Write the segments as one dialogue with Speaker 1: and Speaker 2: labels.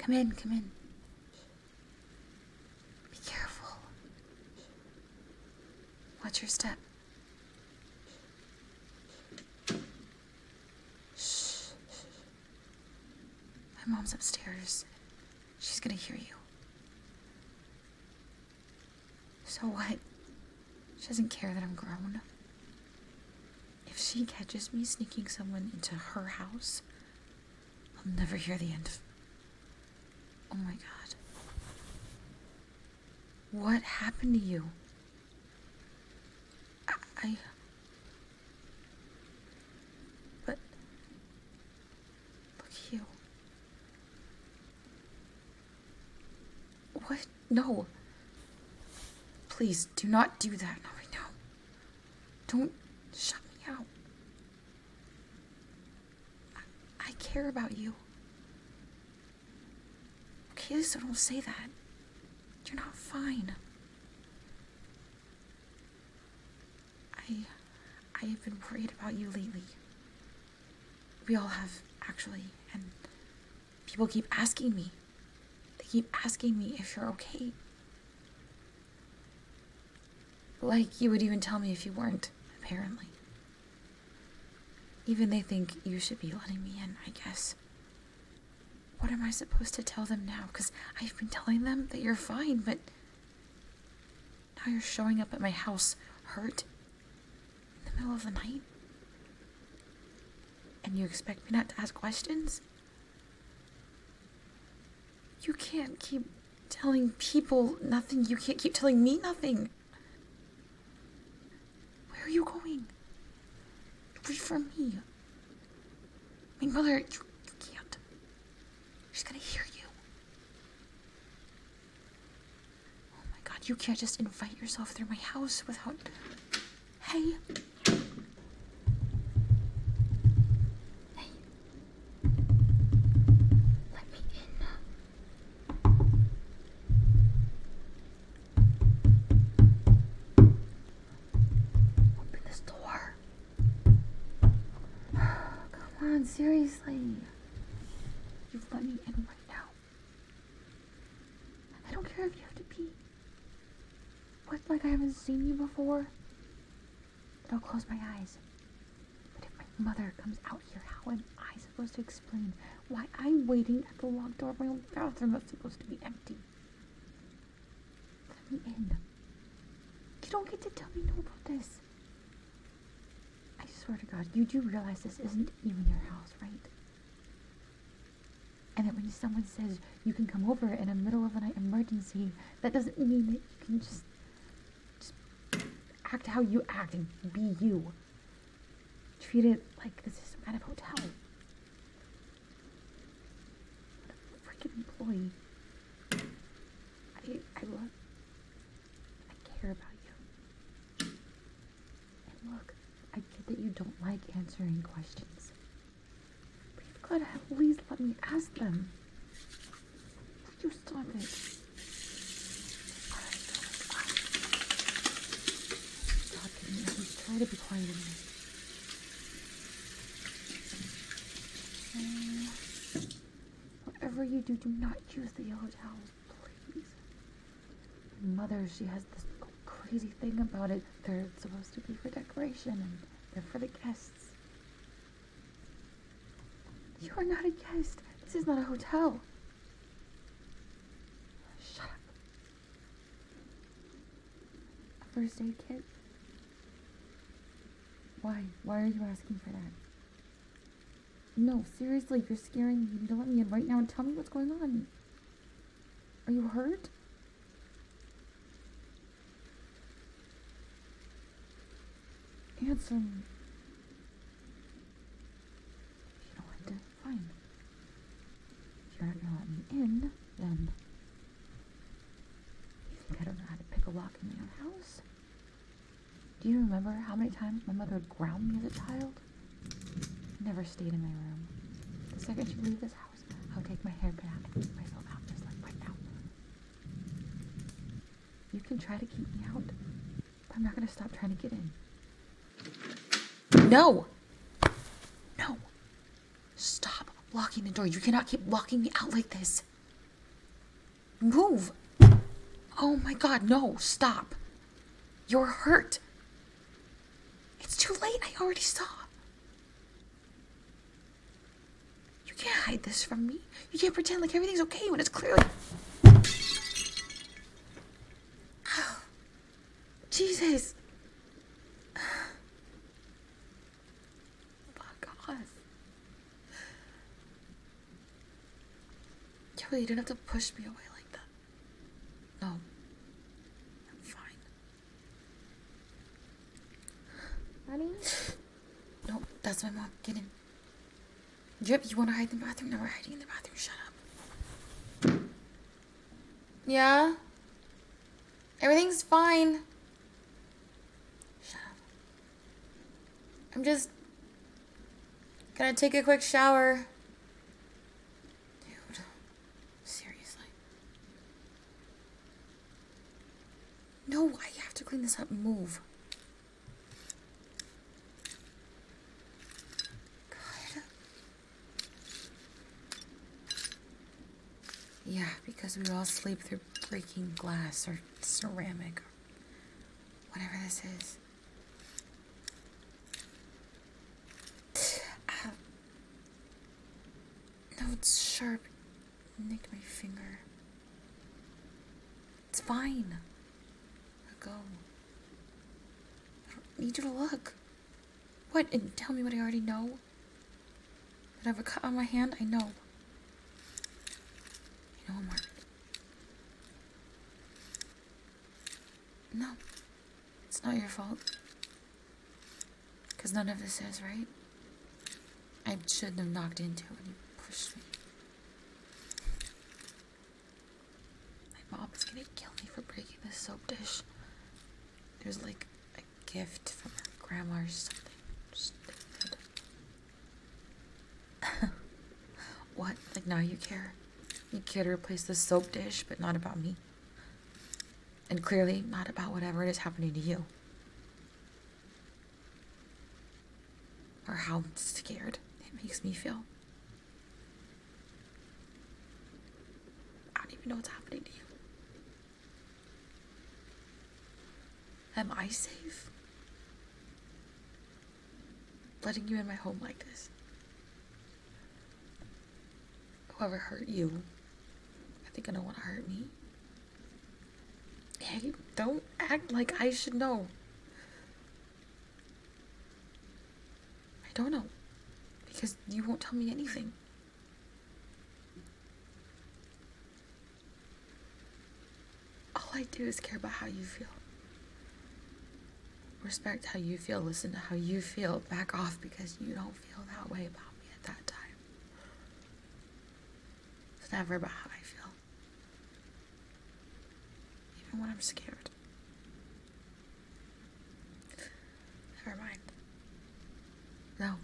Speaker 1: Come in, come in. Be careful. Watch your step. Shh. My mom's upstairs. She's gonna hear you. So what? She doesn't care that I'm grown. If she catches me sneaking someone into her house, I'll never hear the end of... Oh my God. What happened to you? But... Look at you. What? No. Please, do not do that. Not right now. Don't shut me out. I care about you. Okay, so don't say that. You're not fine. I've been worried about you lately. We all have, actually, and people keep asking me. They keep asking me if you're okay. Like you would even tell me if you weren't, apparently. Even they think you should be letting me in, I guess. What am I supposed to tell them now? Because I've been telling them that you're fine, but now you're showing up at my house hurt in the middle of the night? And you expect me not to ask questions? You can't keep telling people nothing. You can't keep telling me nothing. Where are you going? Wait for me. My mother, you can't. She's gonna hear you. Oh my God, you can't just invite yourself through my house without... Hey. Hey. Let me in. Open this door. Come on, seriously. You've let me in right now. I don't care if you have to pee. What, like I haven't seen you before? But I'll close my eyes. But if my mother comes out here, how am I supposed to explain why I'm waiting at the locked door of my own bathroom that's supposed to be empty? Let me in. You don't get to tell me no about this. I swear to God, you do realize this isn't even your house, right? And that when someone says you can come over in a middle of the night emergency, that doesn't mean that you can just act how you act and be you. Treat it like this is at a hotel. What a freaking employee. I care about you. And look, I get that you don't like answering questions. But you've got to at least let me ask them. You stop it. Stop it. At least try to be quiet in here. Whatever you do, do not use the yellow towels, please. My mother, she has this crazy thing about it. They're supposed to be for decoration and they're for the guests. You are not a guest. This is not a hotel. Shut up. A first aid kit? Why? Why are you asking for that? No, seriously, you're scaring me. You need to let me in right now and tell me what's going on. Are you hurt? Answer me. If you don't want to, fine. If you're not gonna let me in, then you think I don't know how to pick a lock in my own house? Do you remember how many times my mother would ground me as a child? I never stayed in my room. The second you leave this house, I'll take my hair back and keep myself out just like right now. You can try to keep me out, but I'm not gonna stop trying to get in. No! No! Stop blocking the door. You cannot keep locking me out like this. Move! Oh my god, no, stop. You're hurt. It's too late, I already saw. You can't hide this from me. You can't pretend like everything's okay when it's clearly... Oh, Jesus. Fuck off. Kelly, you didn't have to push me away like that. No. I'm fine.
Speaker 2: Honey?
Speaker 1: No, that's my mom. Get in. Drip, you want to hide in the bathroom? No, we're hiding in the bathroom. Shut up. Yeah? Everything's fine. Shut up. I'm just gonna take a quick shower. Dude. Seriously. No, I have to clean this up. Move. Yeah, because we all sleep through breaking glass or ceramic or whatever this is. No, it's sharp. It nicked my finger. It's fine. Let go. I don't need you to look. What? And tell me what I already know? That I have a cut on my hand? I know. No more. No. It's not your fault. Because none of this is, right? I shouldn't have knocked into it when you pushed me. My mom is gonna kill me for breaking this soap dish. There's like a gift from her grandma or something. Stupid. What? Like now you care? You care to replace the soap dish, but not about me. And clearly not about whatever is happening to you. Or how scared it makes me feel. I don't even know what's happening to you. Am I safe? Letting you in my home like this? Whoever hurt you, I think gonna want to hurt me. Hey, don't act like I should know. I don't know. Because you won't tell me anything. All I do is care about how you feel. Respect how you feel. Listen to how you feel. Back off because you don't feel that way about me at that time. It's never about how I feel. Even when I'm scared. Never mind. No.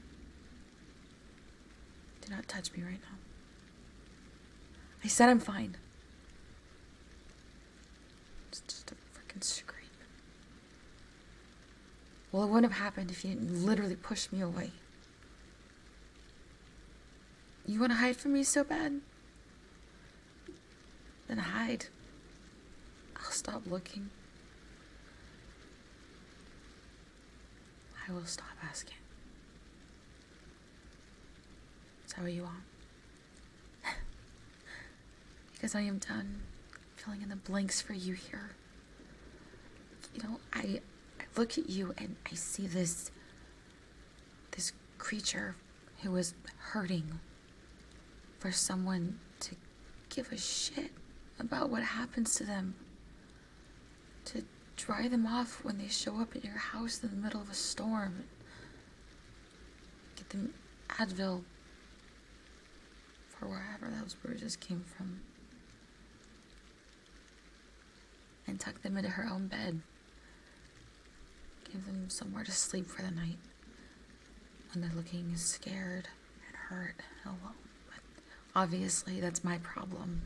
Speaker 1: Do not touch me right now. I said I'm fine. It's just a freaking scream. Well, it wouldn't have happened if you didn't literally push me away. You want to hide from me so bad? Then hide. I'll stop looking. I will stop asking. Is that what you want? Because I am done filling in the blanks for you here. You know, I look at you and I see this creature who is hurting for someone to give a shit about what happens to them. To dry them off when they show up at your house in the middle of a storm. Get them Advil for wherever those bruises came from. And tuck them into her own bed. Give them somewhere to sleep for the night. When they're looking scared and hurt and alone. But obviously that's my problem.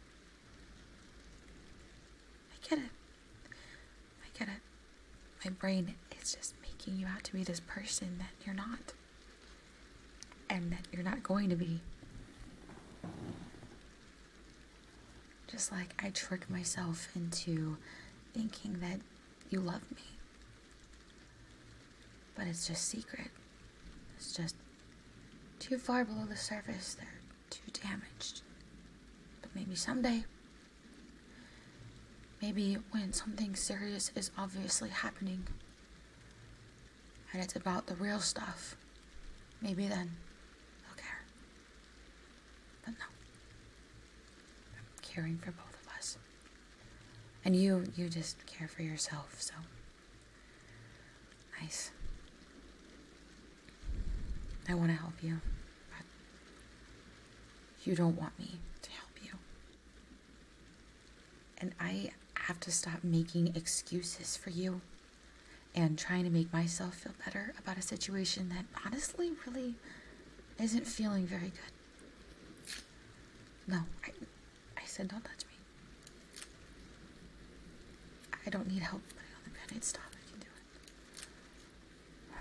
Speaker 1: I get it. I get it. My brain is just making you out to be this person that you're not. And that you're not going to be. just like, I trick myself into thinking that you love me. But it's just secret. It's just too far below the surface. They're too damaged. But maybe someday, maybe when something serious is obviously happening, and it's about the real stuff, maybe then they'll care. But no. I'm caring for both of us. And you just care for yourself, so nice. I want to help you, but you don't want me to help you. And I have to stop making excuses for you and trying to make myself feel better about a situation that honestly really isn't feeling very good. No, I said don't touch me. I don't need help putting on the band-aid. Stop, I can do it.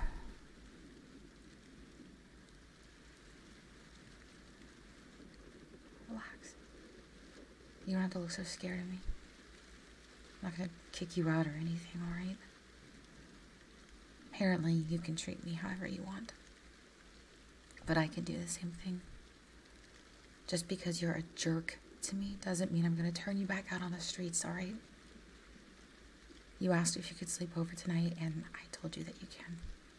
Speaker 1: Relax. You don't have to look so scared of me. I'm not gonna kick you out or anything, alright? Apparently, you can treat me however you want. But I can do the same thing. Just because you're a jerk to me doesn't mean I'm gonna turn you back out on the streets, alright? You asked if you could sleep over tonight, and I told you that you can.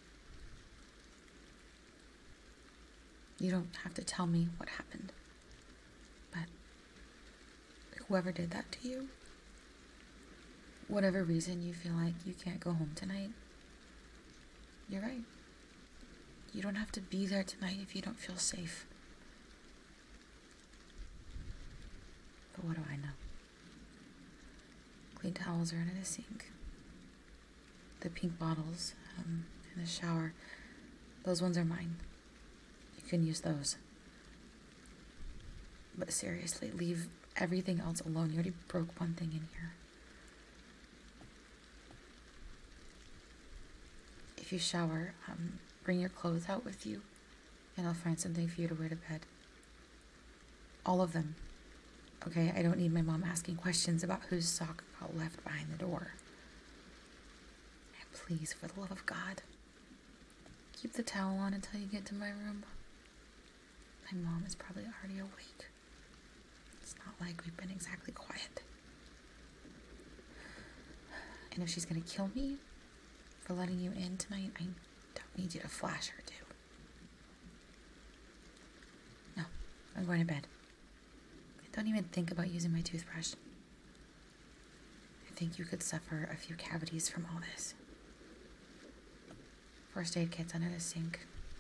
Speaker 1: You don't have to tell me what happened. But whoever did that to you, whatever reason you feel like you can't go home tonight, you're right. You don't have to be there tonight if you don't feel safe. But what do I know? Clean towels are under the sink. The pink bottles in the shower, those ones are mine. You can use those. But seriously, leave everything else alone. You already broke one thing in here. If you shower, bring your clothes out with you, and I'll find something for you to wear to bed. All of them. Okay, I don't need my mom asking questions about whose sock got left behind the door. And please, for the love of God, keep the towel on until you get to my room. My mom is probably already awake. It's not like we've been exactly quiet. And if she's gonna kill me for letting you in tonight, I don't need you to flash her too. No, I'm going to bed. Don't even think about using my toothbrush. I think you could suffer a few cavities from all this. First aid kit's under the sink.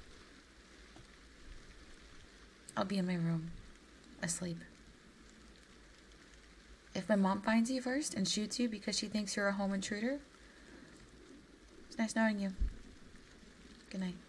Speaker 1: I'll be in my room, asleep. If my mom finds you first and shoots you because she thinks you're a home intruder, it's nice knowing you. Good night.